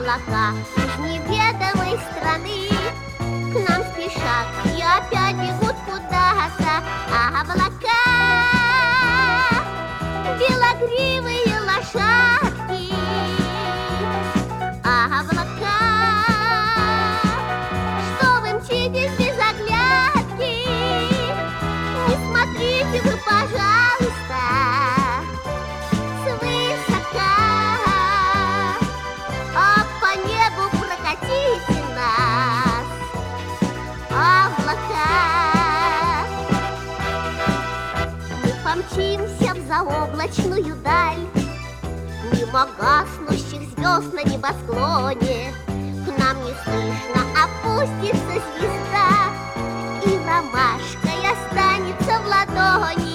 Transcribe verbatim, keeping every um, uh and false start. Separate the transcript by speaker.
Speaker 1: облака из неведомой страны к нам спешат и опять бегут куда-то, а облака белогривые лошадки, а облака, что вы мчитесь без оглядки, не смотрите вы, пожалуйста, свысока, а по небу прокатите нас, облака. Мы помчимся в заоблачную даль, мимо гаснущих звезд на небосклоне. К нам неслышно опустится звезда, и ромашкой останется в ладони.